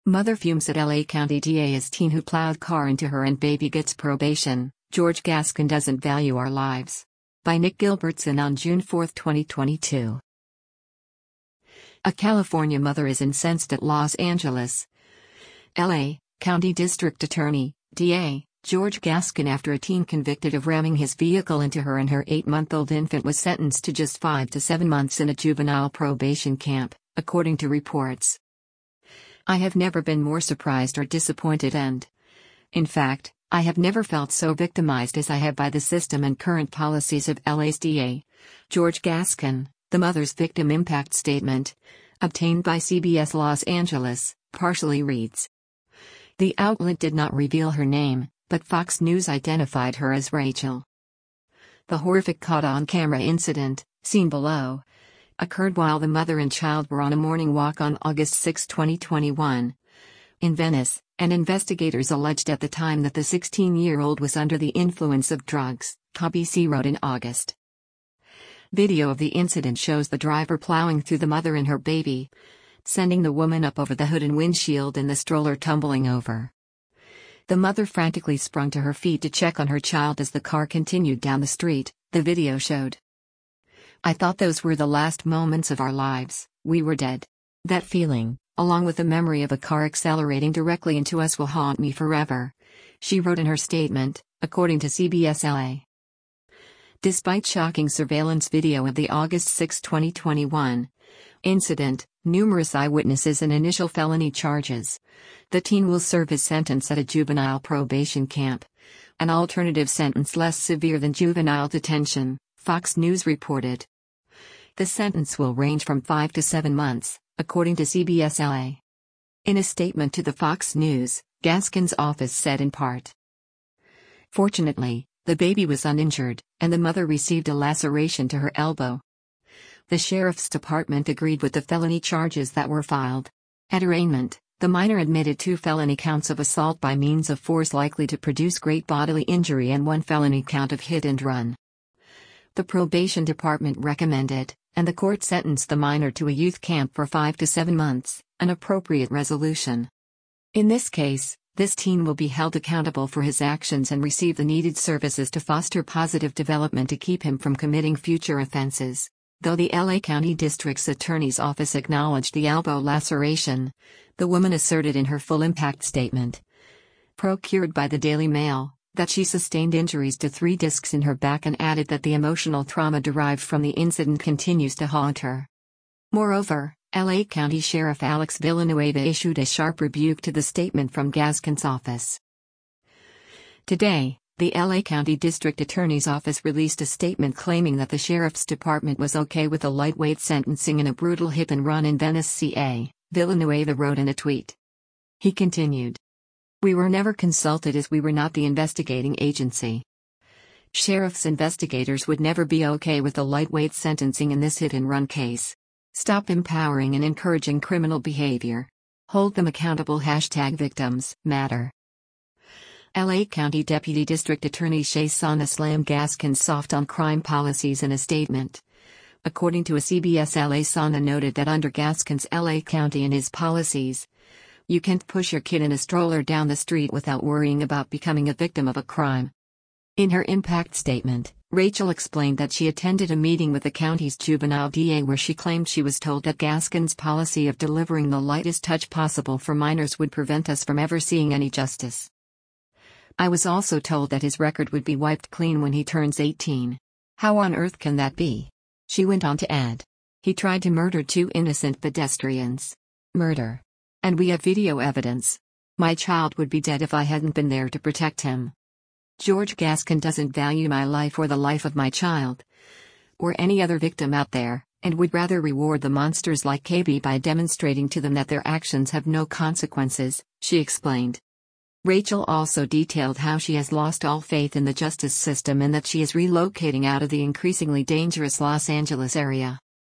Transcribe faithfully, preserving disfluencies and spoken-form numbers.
Mother fumes at L A County D A as teen who plowed car into her and baby gets probation. George Gascon doesn't value our lives. By Nick Gilbertson on June fourth, twenty twenty-two. A California mother is incensed at Los Angeles L A County District Attorney, D A, George Gascon after a teen convicted of ramming his vehicle into her and her eight-month-old infant was sentenced to just five to seven months in a juvenile probation camp, according to reports. I have never been more surprised or disappointed and, in fact, I have never felt so victimized as I have by the system and current policies of L A's D A, George Gascon, the mother's victim impact statement, obtained by C B S Los Angeles, partially reads. The outlet did not reveal her name, but Fox News identified her as Rachel. The horrific caught-on-camera incident, seen below, occurred while the mother and child were on a morning walk on August sixth, twenty twenty-one, in Venice, and investigators alleged at the time that the sixteen-year-old was under the influence of drugs, K B C wrote in August. Video of the incident shows the driver plowing through the mother and her baby, sending the woman up over the hood and windshield and the stroller tumbling over. The mother frantically sprung to her feet to check on her child as the car continued down the street, the video showed. I thought those were the last moments of our lives, we were dead. That feeling, along with the memory of a car accelerating directly into us, will haunt me forever, she wrote in her statement, according to C B S L A. Despite shocking surveillance video of the August sixth, twenty twenty-one, incident, numerous eyewitnesses and initial felony charges, the teen will serve his sentence at a juvenile probation camp, an alternative sentence less severe than juvenile detention, Fox News reported. The sentence will range from five to seven months, according to C B S L A. In a statement to the Fox News, Gascon's office said in part, fortunately, the baby was uninjured, and the mother received a laceration to her elbow. The sheriff's department agreed with the felony charges that were filed. At arraignment, the minor admitted two felony counts of assault by means of force likely to produce great bodily injury and one felony count of hit and run. The probation department recommended, and the court sentenced the minor to a youth camp for five to seven months, an appropriate resolution. In this case, this teen will be held accountable for his actions and receive the needed services to foster positive development to keep him from committing future offenses. Though the L A County District's Attorney's Office acknowledged the elbow laceration, the woman asserted in her full impact statement, procured by the Daily Mail, that she sustained injuries to three discs in her back and added that the emotional trauma derived from the incident continues to haunt her. Moreover, L A County Sheriff Alex Villanueva issued a sharp rebuke to the statement from Gascon's office. Today, the L A County District Attorney's Office released a statement claiming that the Sheriff's Department was okay with a lightweight sentencing in a brutal hit-and-run in Venice, C A, Villanueva wrote in a tweet. He continued. We were never consulted as we were not the investigating agency. Sheriff's investigators would never be okay with a lightweight sentencing in this hit-and-run case. Stop empowering and encouraging criminal behavior. Hold them accountable. Hashtag victims matter. L A County Deputy District Attorney Shay Sana slammed Gascon's soft on crime policies in a statement. According to a C B S L A, Sana noted that under Gascon's L A County and his policies, you can't push your kid in a stroller down the street without worrying about becoming a victim of a crime. In her impact statement, Rachel explained that she attended a meeting with the county's juvenile D A where she claimed she was told that Gascon's policy of delivering the lightest touch possible for minors would prevent us from ever seeing any justice. I was also told that his record would be wiped clean when he turns eighteen. How on earth can that be? She went on to add. He tried to murder two innocent pedestrians. Murder. And we have video evidence. My child would be dead if I hadn't been there to protect him. George Gascon doesn't value my life or the life of my child, or any other victim out there, and would rather reward the monsters like K B by demonstrating to them that their actions have no consequences, she explained. Rachel also detailed how she has lost all faith in the justice system and that she is relocating out of the increasingly dangerous Los Angeles area.